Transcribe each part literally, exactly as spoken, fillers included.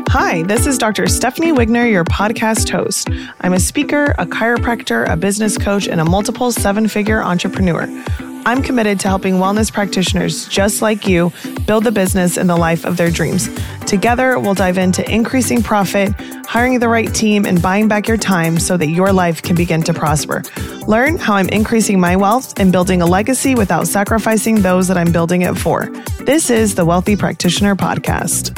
Hi, this is Doctor Stephanie Wigner, your podcast host. I'm a speaker, a chiropractor, a business coach, and a multiple seven-figure entrepreneur. I'm committed to helping wellness practitioners just like you build the business and the life of their dreams. Together, we'll dive into increasing profit, hiring the right team, and buying back your time so that your life can begin to prosper. Learn how I'm increasing my wealth and building a legacy without sacrificing those that I'm building it for. This is the Wealthy Practitioner Podcast.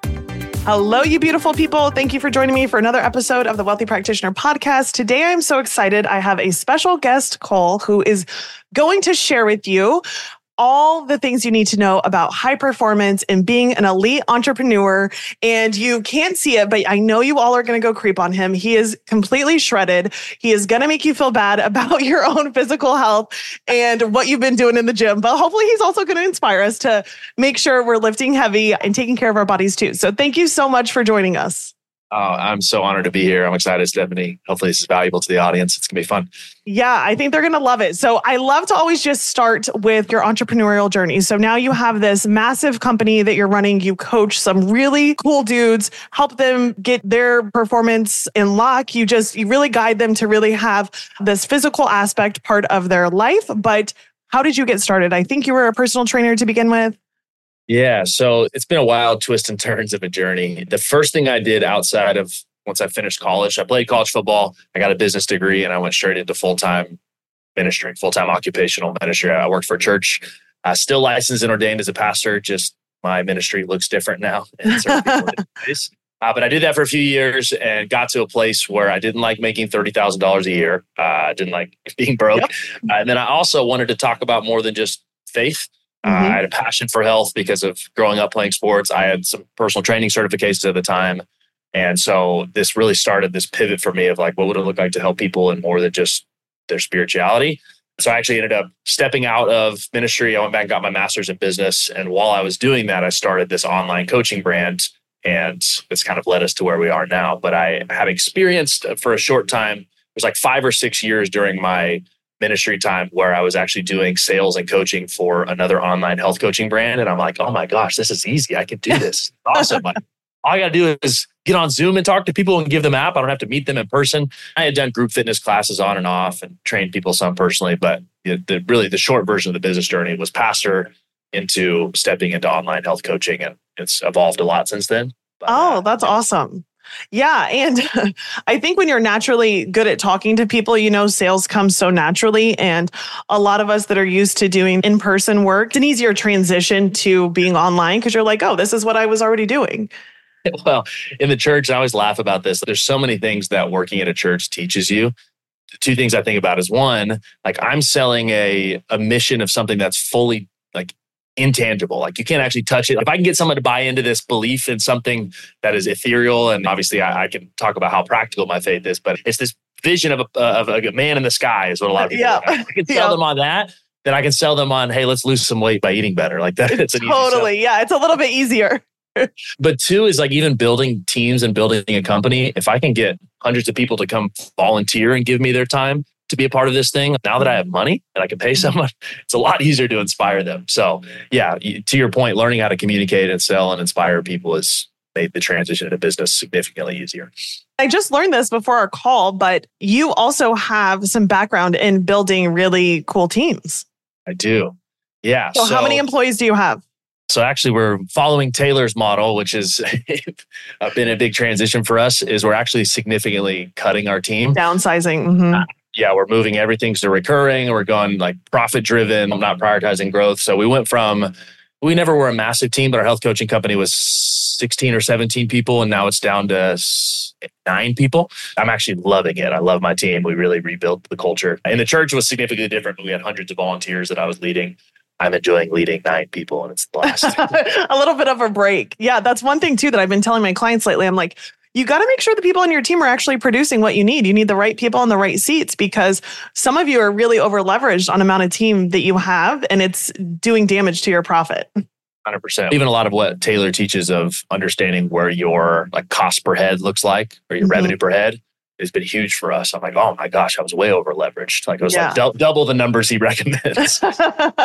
Hello, you beautiful people. Thank you for joining me for another episode of the Wealthy Practitioner Podcast. Today, I'm so excited. I have a special guest, Cole, who is going to share with you all the things you need to know about high performance and being an elite entrepreneur. And you can't see it, but I know you all are going to go creep on him. He is completely shredded. He is going to make you feel bad about your own physical health and what you've been doing in the gym. But hopefully he's also going to inspire us to make sure we're lifting heavy and taking care of our bodies too. So thank you so much for joining us. Oh, I'm so honored to be here. I'm excited, Stephanie. Hopefully this is valuable to the audience. It's going to be fun. Yeah, I think they're going to love it. So I love to always just start with your entrepreneurial journey. So now you have this massive company that you're running. You coach some really cool dudes, help them get their performance in lock. You just, you really guide them to really have this physical aspect part of their life. But how did you get started? I think you were a personal trainer to begin with. Yeah, so it's been a wild twist and turns of a journey. The first thing I did outside of once I finished college, I played college football. I got a business degree and I went straight into full-time ministry, full-time occupational ministry. I worked for a church, uh, still licensed and ordained as a pastor. Just my ministry looks different now. In certain people ways. Uh, but I did that for a few years and got to a place where I didn't like making thirty thousand dollars a year. Uh, I didn't like being broke. Yep. Uh, and then I also wanted to talk about more than just faith. Uh, mm-hmm. I had a passion for health because of growing up playing sports. I had some personal training certifications at the time. And so this really started this pivot for me of like, what would it look like to help people in more than just their spirituality? So I actually ended up stepping out of ministry. I went back and got my master's in business. And while I was doing that, I started this online coaching brand. And it's kind of led us to where we are now. But I had experienced for a short time, it was like five or six years during my ministry time where I was actually doing sales and coaching for another online health coaching brand. And I'm like, oh my gosh, this is easy. I can do this. Awesome. Like, all I got to do is get on Zoom and talk to people and give them app. I don't have to meet them in person. I had done group fitness classes on and off and trained people some personally, but the, the really the short version of the business journey was pastor into stepping into online health coaching. And it's evolved a lot since then. But, oh, that's uh, awesome. Yeah. And I think when you're naturally good at talking to people, you know, sales comes so naturally. And a lot of us that are used to doing in-person work, it's an easier transition to being online because you're like, oh, this is what I was already doing. Well, in the church, I always laugh about this. There's so many things that working at a church teaches you. The two things I think about is one, like I'm selling a, a mission of something that's fully like intangible. Like you can't actually touch it. If I can get someone to buy into this belief in something that is ethereal, and obviously I, I can talk about how practical my faith is, but it's this vision of a, of a man in the sky is what a lot of people yeah. I can sell yeah. them on that. Then I can sell them on, hey, let's lose some weight by eating better. Like that. It's an totally. easy yeah. It's a little bit easier. But two is like even building teams and building a company. If I can get hundreds of people to come volunteer and give me their time to be a part of this thing, now that I have money and I can pay someone, it's a lot easier to inspire them. So yeah, to your point, learning how to communicate and sell and inspire people has made the transition into business significantly easier. I just learned this before our call, but you also have some background in building really cool teams. I do. Yeah. So, so how many employees do you have? So actually we're following Taylor's model, which has been a big transition for us, is we're actually significantly cutting our team. Downsizing. Mm-hmm. Uh, yeah, we're moving everything to recurring. We're going like profit driven. I'm not prioritizing growth. So we went from, we never were a massive team, but our health coaching company was sixteen or seventeen people. And now it's down to nine people. I'm actually loving it. I love my team. We really rebuilt the culture. And the church was significantly different. We had hundreds of volunteers that I was leading. I'm enjoying leading nine people and it's the blast. A little bit of a break. Yeah, that's one thing too that I've been telling my clients lately. I'm like, you got to make sure the people on your team are actually producing what you need. You need the right people in the right seats because some of you are really over leveraged on amount of team that you have and it's doing damage to your profit. one hundred percent. Even a lot of what Taylor teaches of understanding where your like cost per head looks like or your mm-hmm. revenue per head has been huge for us. I'm like, oh my gosh, I was way over leveraged. Like it was yeah. like du- double the numbers he recommends.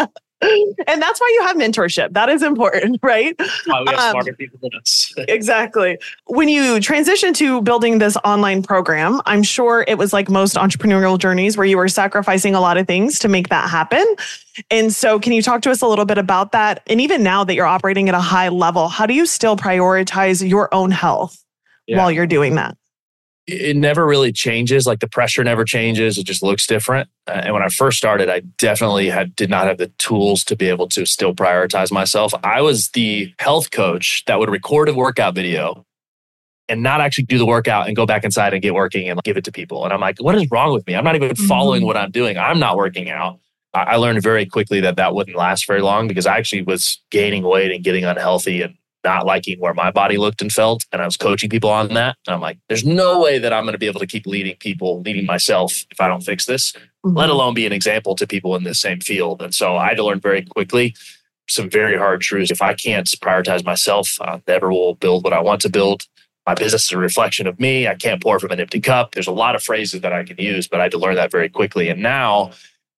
And that's why you have mentorship. That is important, right? Why we have Um, smarter people than us. Exactly. When you transitioned to building this online program, I'm sure it was like most entrepreneurial journeys where you were sacrificing a lot of things to make that happen. And so can you talk to us a little bit about that? And even now that you're operating at a high level, how do you still prioritize your own health Yeah. while you're doing that? It never really changes. Like the pressure never changes. It just looks different. Uh, and when I first started, I definitely had did not have the tools to be able to still prioritize myself. I was the health coach that would record a workout video and not actually do the workout and go back inside and get working and give it to people. And I'm like, what is wrong with me? I'm not even following Mm-hmm. what I'm doing. I'm not working out. I I learned very quickly that that wouldn't last very long because I actually was gaining weight and getting unhealthy and not liking where my body looked and felt. And I was coaching people on that. And I'm like, there's no way that I'm going to be able to keep leading people, leading myself if I don't fix this, Mm-hmm. let alone be an example to people in the same field. And so I had to learn very quickly some very hard truths. If I can't prioritize myself, I never will build what I want to build. My business is a reflection of me. I can't pour from an empty cup. There's a lot of phrases that I can use, but I had to learn that very quickly. And now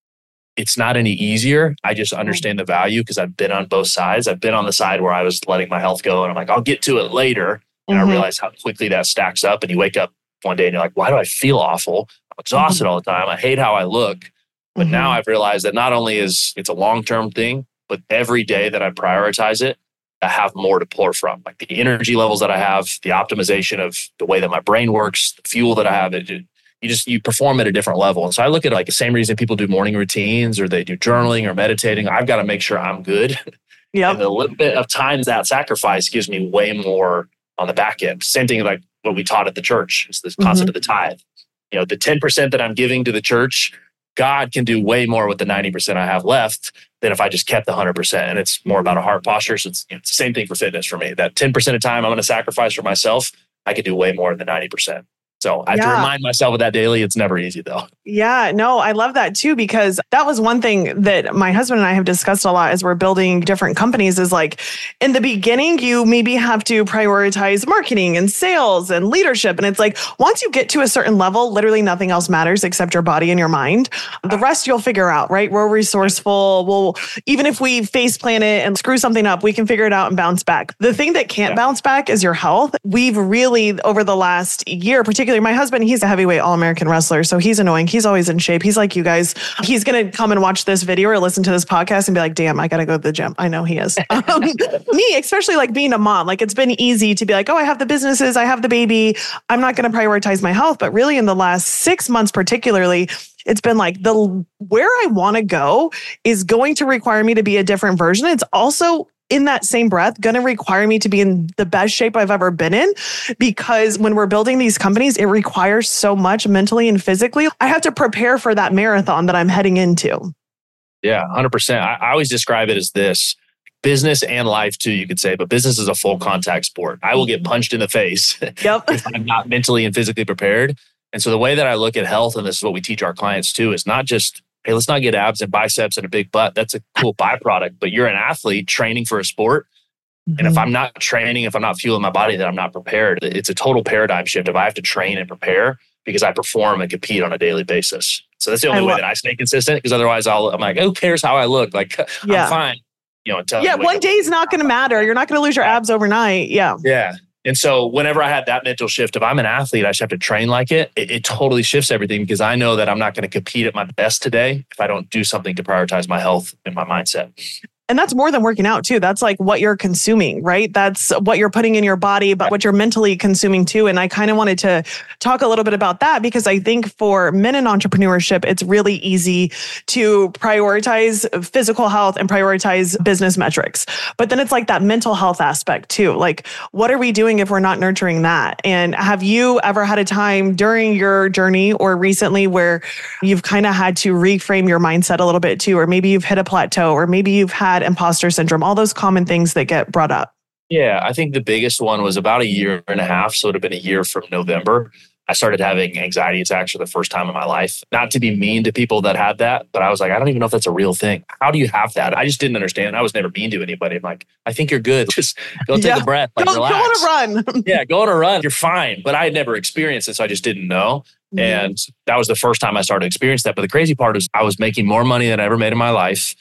it's not any easier. I just understand the value because I've been on both sides. I've been on the side where I was letting my health go and I'm like, I'll get to it later. And Mhm. I realize how quickly that stacks up. And you wake up one day and you're like, why do I feel awful? I'm exhausted all the time. I hate how I look. But Mhm. now I've realized that not only is it's a long-term thing, but every day that I prioritize it, I have more to pour from. Like the energy levels that I have, the optimization of the way that my brain works, the fuel that I have, it, it- you just, you perform at a different level. And so I look at like the same reason people do morning routines or they do journaling or meditating. I've got to make sure I'm good. Yep. And the little bit of time that sacrifice gives me way more on the back end. Same thing like what we taught at the church. It's this concept of the tithe. You know, the ten percent that I'm giving to the church, God can do way more with the ninety percent I have left than if I just kept the one hundred percent. And it's more about a heart posture. So it's, you know, it's the same thing for fitness for me. That ten percent of time I'm going to sacrifice for myself, I could do way more than ninety percent. So I have Yeah. to remind myself of that daily. It's never easy though. Yeah, no, I love that too, because that was one thing that my husband and I have discussed a lot as we're building different companies is like in the beginning, you maybe have to prioritize marketing and sales and leadership. And it's like, once you get to a certain level, literally nothing else matters except your body and your mind. The rest you'll figure out, right? We're resourceful. We'll, even if we face plan it and screw something up, we can figure it out and bounce back. The thing that can't Yeah. bounce back is your health. We've really, over the last year, particularly my husband, he's a heavyweight All-American wrestler. So he's annoying. He's always in shape. He's like you guys. He's going to come and watch this video or listen to this podcast and be like, damn, I got to go to the gym. I know he is. Um, me, especially like being a mom, like it's been easy to be like, oh, I have the businesses, I have the baby. I'm not going to prioritize my health. But really in the last six months, particularly, it's been like the where I want to go is going to require me to be a different version. It's also in that same breath, going to require me to be in the best shape I've ever been in, because when we're building these companies, it requires so much mentally and physically. I have to prepare for that marathon that I'm heading into. Yeah, one hundred percent. I, I always describe it as this business and life too, you could say, but business is a full contact sport. I will get punched in the face Yep. if I'm not mentally and physically prepared. And so the way that I look at health, and this is what we teach our clients too, is not just, hey, let's not get abs and biceps and a big butt. That's a cool byproduct, but you're an athlete training for a sport. And if I'm not training, if I'm not fueling my body, then I'm not prepared. It's a total paradigm shift if I have to train and prepare because I perform and compete on a daily basis. So that's the only I way lo- that I stay consistent, because otherwise I'll, I'm like, who cares how I look? Like, Yeah. I'm fine. You know, until Yeah, I wake one up. day is not going to matter. You're not going to lose your abs overnight. Yeah. Yeah. And so whenever I had that mental shift, if I'm an athlete, I just have to train like it. It, it totally shifts everything, because I know that I'm not going to compete at my best today if I don't do something to prioritize my health and my mindset. And that's more than working out too. That's like what you're consuming, right? That's what you're putting in your body, but what you're mentally consuming too. And I kind of wanted to talk a little bit about that, because I think for men in entrepreneurship, it's really easy to prioritize physical health and prioritize business metrics. But then it's like that mental health aspect too. Like, what are we doing if we're not nurturing that? And have you ever had a time during your journey or recently where you've kind of had to reframe your mindset a little bit too, or maybe you've hit a plateau, or maybe you've had imposter syndrome, all those common things that get brought up? Yeah, I think the biggest one was about a year and a half. So it would have been a year from November. I started having anxiety attacks for the first time in my life. Not to be mean to people that had that, but I was like, I don't even know if that's a real thing. How do you have that? I just didn't understand. I was never mean to anybody. I'm like, I think you're good. Just go take Yeah. a breath. Like, Go, go relax. on a run. Yeah, go on a run. You're fine. But I had never experienced it, so I just didn't know. And that was the first time I started to experience that. But the crazy part is I was making more money than I ever made in my life.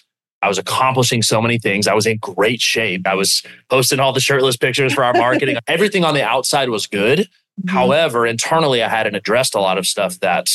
I was accomplishing so many things. I was in great shape. I was posting all the shirtless pictures for our marketing. Everything on the outside was good. Mm-hmm. However, internally, I hadn't addressed a lot of stuff that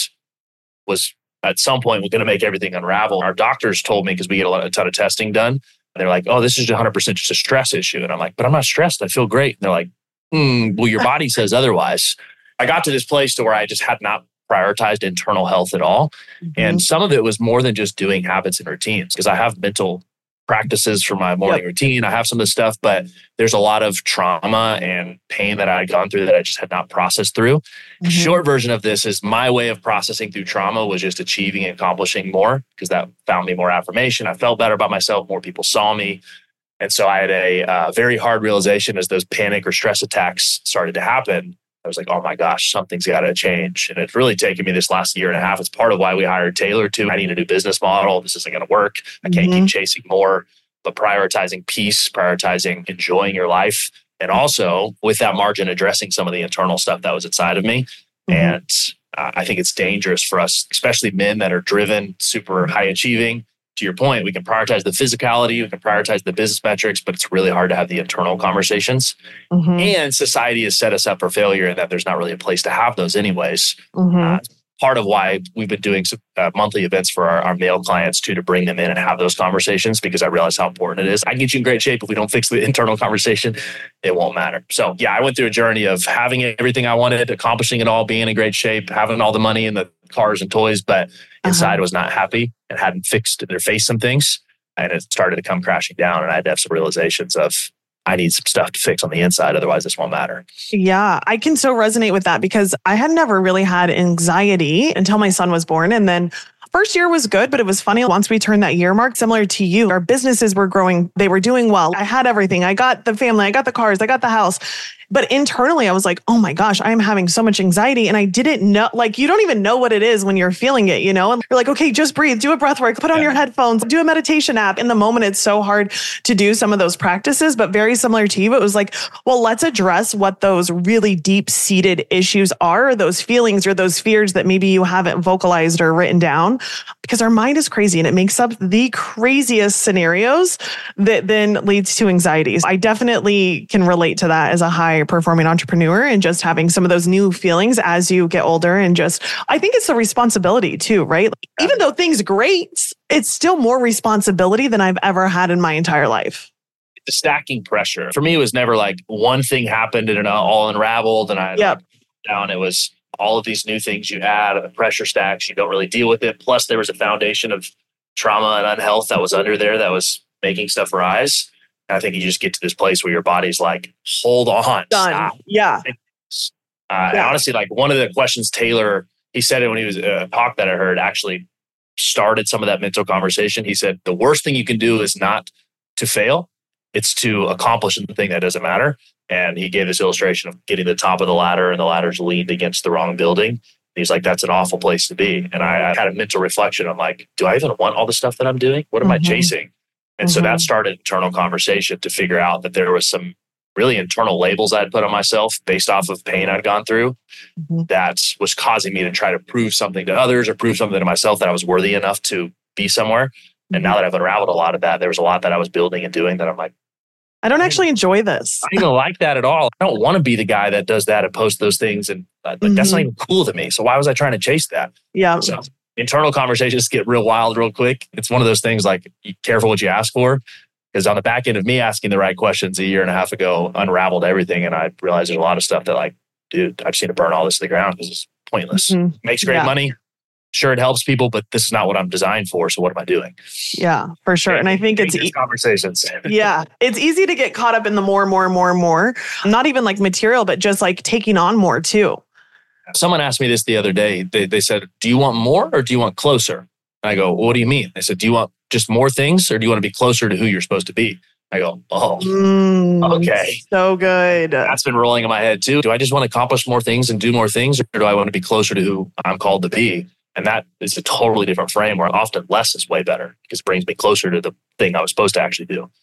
was at some point going to make everything unravel. Our doctors told me, because we get a, lot, a ton of testing done, and they're like, oh, this is one hundred percent just a stress issue. And I'm like, but I'm not stressed. I feel great. And they're like, hmm, well, your body says otherwise. I got to this place to where I just had not prioritized internal health at all. Mm-hmm. And some of it was more than just doing habits and routines, because I have mental practices for my morning yep. routine. I have some of this stuff, but there's a lot of trauma and pain that I had gone through that I just had not processed through. Mm-hmm. Short version of this is my way of processing through trauma was just achieving and accomplishing more, because that found me more affirmation. I felt better about myself. More people saw me. And so I had a uh, very hard realization as those panic or stress attacks started to happen. I was like, oh my gosh, something's got to change. And it's really taken me this last year and a half. It's part of why we hired Taylor too. I need a new business model. This isn't going to work. I can't mm-hmm. keep chasing more, but prioritizing peace, prioritizing enjoying your life. And also with that margin, addressing some of the internal stuff that was inside of me. Mm-hmm. And uh, I think it's dangerous for us, especially men that are driven, super high achieving. To your point, we can prioritize the physicality, we can prioritize the business metrics, but it's really hard to have the internal conversations. Mm-hmm. And society has set us up for failure in that there's not really a place to have those anyways. Mm-hmm. Uh, part of why we've been doing some, uh, monthly events for our, our male clients too, to bring them in and have those conversations, because I realize how important it is. I can get you in great shape. If we don't fix the internal conversation, it won't matter. So yeah, I went through a journey of having everything I wanted, accomplishing it all, being in great shape, having all the money and the cars and toys, but inside uh-huh. was not happy and hadn't fixed or faced some things. And it started to come crashing down. And I had to have some realizations of, I need some stuff to fix on the inside. Otherwise, this won't matter. Yeah, I can so resonate with that, because I had never really had anxiety until my son was born. And then first year was good, but it was funny. Once we turned that year mark, similar to you, our businesses were growing. They were doing well. I had everything. I got the family. I got the cars. I got the house. But internally, I was like, oh my gosh, I am having so much anxiety. And I didn't know, like, you don't even know what it is when you're feeling it, you know? And you're like, okay, just breathe, do a breath work, put on yeah. your headphones, do a meditation app. In the moment, it's so hard to do some of those practices, but very similar to you, it was like, well, let's address what those really deep-seated issues are, or those feelings or those fears that maybe you haven't vocalized or written down, because our mind is crazy and it makes up the craziest scenarios that then leads to anxieties. I definitely can relate to that as a high performing entrepreneur, and just having some of those new feelings as you get older. And just, I think it's the responsibility too, right? Like, even though things are great, it's still more responsibility than I've ever had in my entire life. The stacking pressure. For me, it was never like one thing happened and it all unraveled and I yep. down. It was all of these new things you add, and the pressure stacks, you don't really deal with it. Plus there was a foundation of trauma and unhealth that was under there that was making stuff rise. I think you just get to this place where your body's like, hold on. Done. Stop. Yeah. Uh, yeah. And honestly, like one of the questions Taylor, he said it when he was a uh, talk that I heard, actually started some of that mental conversation. He said, the worst thing you can do is not to fail. It's to accomplish the thing that doesn't matter. And he gave this illustration of getting to the top of the ladder and the ladder's leaned against the wrong building. And he's like, that's an awful place to be. And I, I had a mental reflection. I'm like, do I even want all the stuff that I'm doing? What am mm-hmm. I chasing? And mm-hmm. so that started internal conversation to figure out that there was some really internal labels I'd put on myself based off of pain I'd gone through mm-hmm. that was causing me to try to prove something to others or prove something to myself that I was worthy enough to be somewhere. Mm-hmm. And now that I've unraveled a lot of that, there was a lot that I was building and doing that I'm like, I don't actually enjoy this. I don't even like that at all. I don't want to be the guy that does that and posts those things. And uh, mm-hmm. that's not even cool to me. So why was I trying to chase that? Yeah. So internal conversations get real wild real quick. It's one of those things like, be careful what you ask for. Because on the back end of me asking the right questions a year and a half ago, unraveled everything. And I realized there's a lot of stuff that like, dude, I just need to burn all this to the ground because it's pointless. Mm-hmm. Makes great yeah. money. Sure, it helps people, but this is not what I'm designed for. So what am I doing? Yeah, for sure. Yeah, and I think it's e- conversations. yeah, it's easy to get caught up in the more, more, more, more. Not even like material, but just like taking on more too. Someone asked me this the other day. They they said, "Do you want more or do you want closer?" And I go, well, "What do you mean?" They said, "Do you want just more things or do you want to be closer to who you're supposed to be?" I go, "Oh, mm, okay, so good." That's been rolling in my head too. Do I just want to accomplish more things and do more things, or do I want to be closer to who I'm called to be? And that is a totally different frame where often less is way better because it brings me closer to the thing I was supposed to actually do.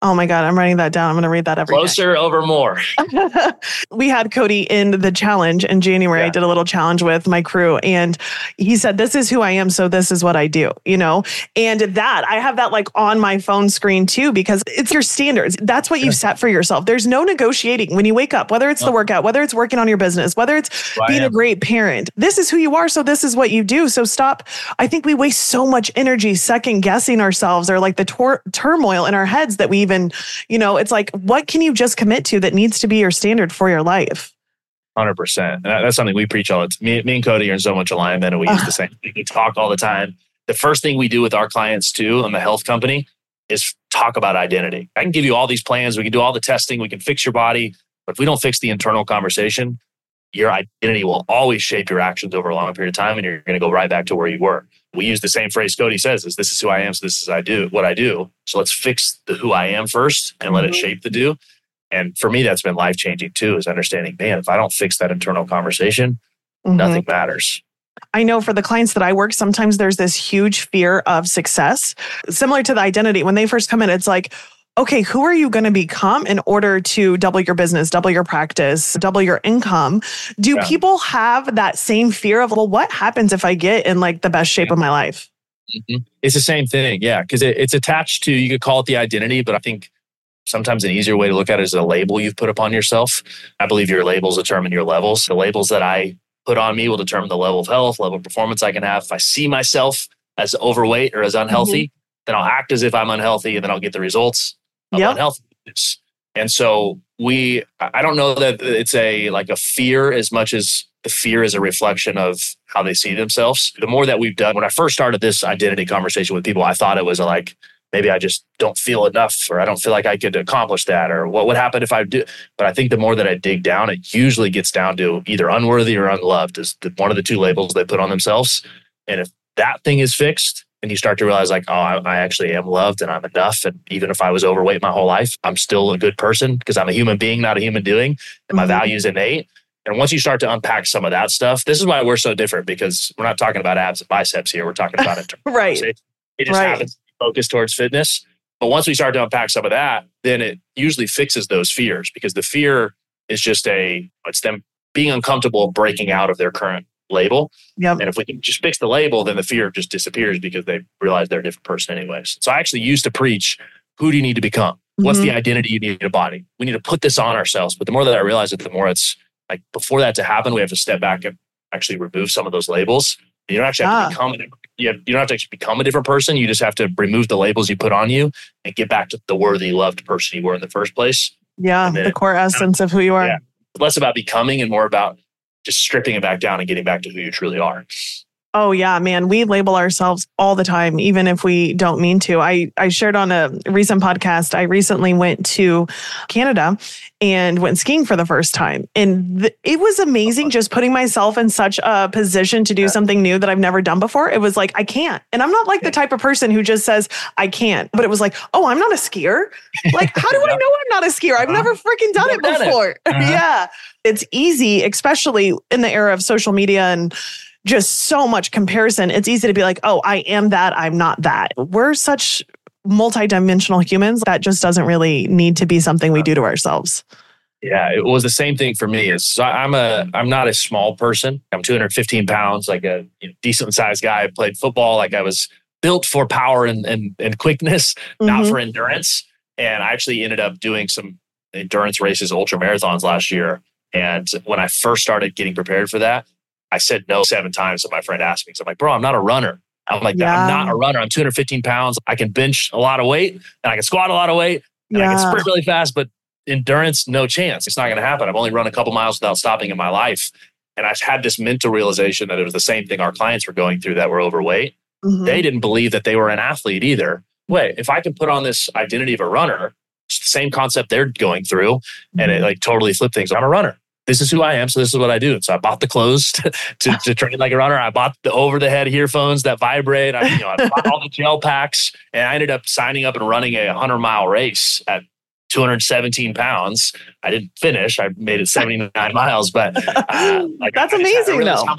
Oh my God, I'm writing that down. I'm going to read that every Closer day. over more. We had Cody in the challenge in January. Yeah. I did a little challenge with my crew and he said, this is who I am. So this is what I do, you know? And that I have that like on my phone screen too, because it's your standards. That's what you've set for yourself. There's no negotiating when you wake up, whether it's the workout, whether it's working on your business, whether it's well, being a great parent. This is who you are. So this is what you do. So stop. I think we waste so much energy second guessing ourselves or like the tor- turmoil in our heads that we even And, you know, it's like, what can you just commit to that needs to be your standard for your life? one hundred percent. And that's something we preach all the time. Me, me and Cody are in so much alignment and we use the same thing. We talk all the time. The first thing we do with our clients too, in the health company, is talk about identity. I can give you all these plans. We can do all the testing. We can fix your body. But if we don't fix the internal conversation, your identity will always shape your actions over a long period of time. And you're going to go right back to where you were. We use the same phrase Cody says is this is who I am. So this is I do what I do. So let's fix the who I am first and let mm-hmm. it shape the do. And for me, that's been life-changing too, is understanding, man, if I don't fix that internal conversation, mm-hmm. nothing matters. I know for the clients that I work, sometimes there's this huge fear of success. Similar to the identity, when they first come in, it's like, okay, who are you going to become in order to double your business, double your practice, double your income? Do yeah. people have that same fear of, well, what happens if I get in like the best shape yeah. of my life? Mm-hmm. It's the same thing. Yeah. Because it, it's attached to, you could call it the identity, but I think sometimes an easier way to look at it is a label you've put upon yourself. I believe your labels determine your levels. The labels that I put on me will determine the level of health, level of performance I can have. If I see myself as overweight or as unhealthy, mm-hmm. then I'll act as if I'm unhealthy and then I'll get the results. Yep. Unhealthiness. And so we, I don't know that it's a like a fear as much as the fear is a reflection of how they see themselves. The more that we've done, when I first started this identity conversation with people, I thought it was like, maybe I just don't feel enough or I don't feel like I could accomplish that or what would happen if I do. But I think the more that I dig down, it usually gets down to either unworthy or unloved is the, one of the two labels they put on themselves. And if that thing is fixed, and you start to realize like, oh, I, I actually am loved and I'm enough. And even if I was overweight my whole life, I'm still a good person because I'm a human being, not a human doing. And my mm-hmm. value is innate. And once you start to unpack some of that stuff, this is why we're so different because we're not talking about abs and biceps here. We're talking about it. Right. It just right. happens to be focused towards fitness. But once we start to unpack some of that, then it usually fixes those fears because the fear is just a, it's them being uncomfortable breaking out of their current label. Yep. And if we can just fix the label, then the fear just disappears because they realize they're a different person anyways. So I actually used to preach, who do you need to become? Mm-hmm. What's the identity you need to embody? We need to put this on ourselves. But the more that I realize it, the more it's like, before that to happen, we have to step back and actually remove some of those labels. You don't actually have ah. to become, you, have, you don't have to actually become a different person. You just have to remove the labels you put on you and get back to the worthy, loved person you were in the first place. Yeah, the core essence of who you are. Yeah, less about becoming and more about just stripping it back down and getting back to who you truly are. Oh yeah, man. We label ourselves all the time, even if we don't mean to. I, I shared on a recent podcast, I recently went to Canada and went skiing for the first time. And th- it was amazing just putting myself in such a position to do yeah. something new that I've never done before. It was like, I can't. And I'm not like the type of person who just says, I can't. But it was like, oh, I'm not a skier. Like, how do I know I'm not a skier? I've uh-huh. never freaking done it before. It. Uh-huh. Yeah. It's easy, especially in the era of social media and just so much comparison. It's easy to be like, oh, I am that, I'm not that. We're such multidimensional humans that just doesn't really need to be something we do to ourselves. Yeah, it was the same thing for me. Is so I'm a I'm not a small person. I'm two hundred fifteen pounds, like a you know, decent sized guy. I played football. Like I was built for power and and, and quickness, mm-hmm. not for endurance. And I actually ended up doing some endurance races, ultra marathons last year. And when I first started getting prepared for that, I said no seven times. And my friend asked me, so I'm like, bro, I'm not a runner. I'm like, yeah. I'm not a runner. I'm two hundred fifteen pounds. I can bench a lot of weight and I can squat a lot of weight and yeah. I can sprint really fast, but endurance, no chance. It's not going to happen. I've only run a couple miles without stopping in my life. And I had this mental realization that it was the same thing our clients were going through that were overweight. Mm-hmm. They didn't believe that they were an athlete either. Wait, if I can put on this identity of a runner, it's the same concept they're going through mm-hmm. and it like totally flipped things. I'm a runner. This is who I am. So this is what I do. So I bought the clothes to, to, to train like a runner. I bought the over the head earphones that vibrate. I, you know, I bought all the gel packs and I ended up signing up and running a hundred mile race at two hundred seventeen pounds. I didn't finish. I made it seventy-nine miles, but uh, like that's I amazing though. How much,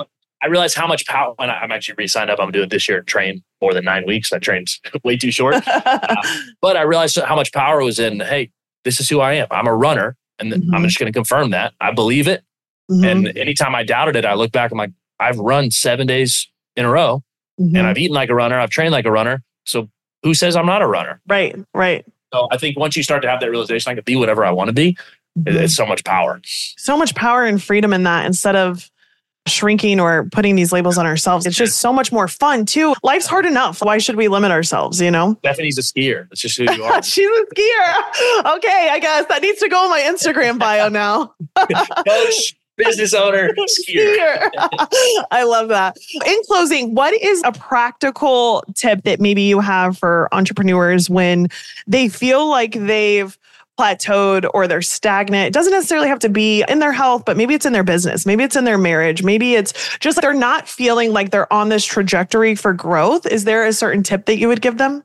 I realized how much power, when I'm actually re-signed up, I'm doing this year, train more than nine weeks. I trained way too short. uh, but I realized how much power was in, hey, this is who I am. I'm a runner. And mm-hmm. I'm just going to confirm that. I believe it. Mm-hmm. And anytime I doubted it, I look back, I'm like, I've run seven days in a row mm-hmm. and I've eaten like a runner. I've trained like a runner. So who says I'm not a runner? Right, right. So I think once you start to have that realization, I can be whatever I want to be. Mm-hmm. It's so much power. So much power and freedom in that instead of shrinking or putting these labels on ourselves. It's just so much more fun too. Life's hard enough. Why should we limit ourselves, you know? Stephanie's a skier. That's just who you are. She's a skier. Okay, I guess that needs to go in my Instagram bio now. Coach, business owner, skier. skier. I love that. In closing, what is a practical tip that maybe you have for entrepreneurs when they feel like they've plateaued or they're stagnant? It doesn't necessarily have to be in their health, but maybe it's in their business. Maybe it's in their marriage. Maybe it's just like they're not feeling like they're on this trajectory for growth. Is there a certain tip that you would give them?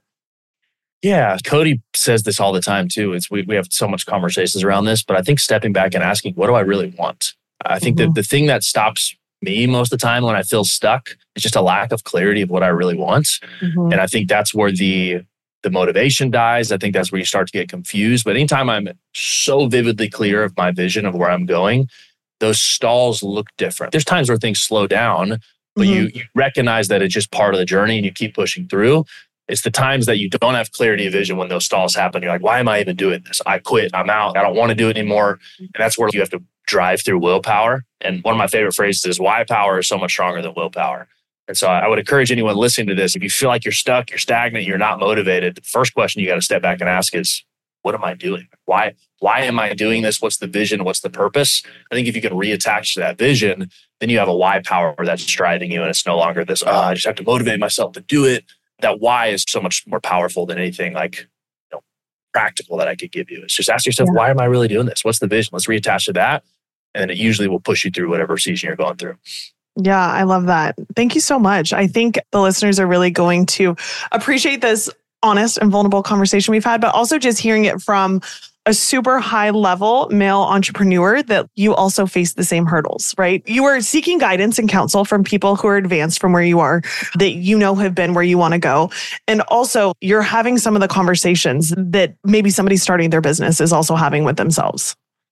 Yeah, Cody says this all the time too. It's we, we have so much conversations around this, but I think stepping back and asking, what do I really want? I think mm-hmm. that the thing that stops me most of the time when I feel stuck is just a lack of clarity of what I really want. Mm-hmm. And I think that's where the the motivation dies. I think that's where you start to get confused. But anytime I'm so vividly clear of my vision of where I'm going, those stalls look different. There's times where things slow down, but mm-hmm. you, you recognize that it's just part of the journey and you keep pushing through. It's the times that you don't have clarity of vision when those stalls happen. You're like, why am I even doing this? I quit. I'm out. I don't want to do it anymore. And that's where you have to drive through willpower. And one of my favorite phrases is why power is so much stronger than willpower. And so I would encourage anyone listening to this, if you feel like you're stuck, you're stagnant, you're not motivated, the first question you got to step back and ask is, what am I doing? Why, why am I doing this? What's the vision? What's the purpose? I think if you can reattach to that vision, then you have a why power that's driving you. And it's no longer this, oh, I just have to motivate myself to do it. That why is so much more powerful than anything like, you know, practical that I could give you. It's just ask yourself, yeah. why am I really doing this? What's the vision? Let's reattach to that. And it usually will push you through whatever season you're going through. Yeah, I love that. Thank you so much. I think the listeners are really going to appreciate this honest and vulnerable conversation we've had, but also just hearing it from a super high level male entrepreneur that you also face the same hurdles, right? You are seeking guidance and counsel from people who are advanced from where you are, that you know have been where you want to go. And also you're having some of the conversations that maybe somebody starting their business is also having with themselves.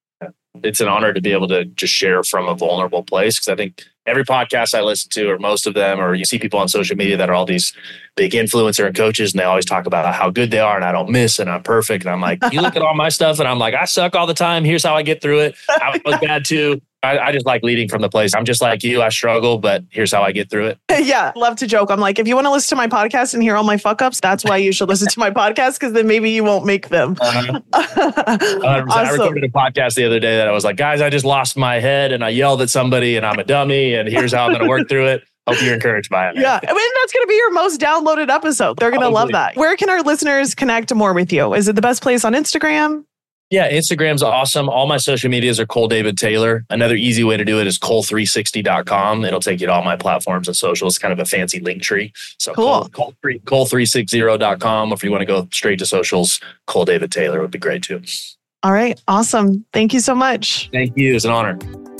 It's an honor to be able to just share from a vulnerable place, because I think every podcast I listen to, or most of them, or you see people on social media that are all these big influencer and coaches, and they always talk about how good they are and I don't miss and I'm perfect. And I'm like, you look at all my stuff and I'm like, I suck all the time. Here's how I get through it. I was bad too. I, I just like leading from the place. I'm just like you. I struggle, but here's how I get through it. Yeah. Love to joke. I'm like, if you want to listen to my podcast and hear all my fuck ups, that's why you should listen to my podcast, because then maybe you won't make them. Uh-huh. Awesome. I recorded a podcast the other day that I was like, guys, I just lost my head and I yelled at somebody and I'm a dummy and here's how I'm going to work through it. Hope you're encouraged by it. Yeah. I mean, that's going to be your most downloaded episode. They're going to love that. Where can our listeners connect more with you? Is it the best place on Instagram? Yeah, Instagram's awesome. All my social medias are Cole David Taylor. Another easy way to do it is Cole three sixty dot com. It'll take you to all my platforms and socials. It's kind of a fancy link tree. So cool. Cole three sixty dot com. If you want to go straight to socials, Cole David Taylor would be great too. All right. Awesome. Thank you so much. Thank you. It's an honor.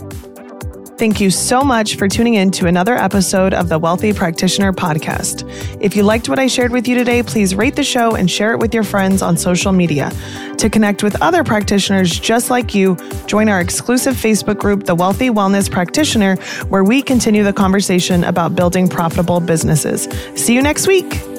Thank you so much for tuning in to another episode of the Wealthy Practitioner Podcast. If you liked what I shared with you today, please rate the show and share it with your friends on social media. To connect with other practitioners just like you, join our exclusive Facebook group, The Wealthy Wellness Practitioner, where we continue the conversation about building profitable businesses. See you next week.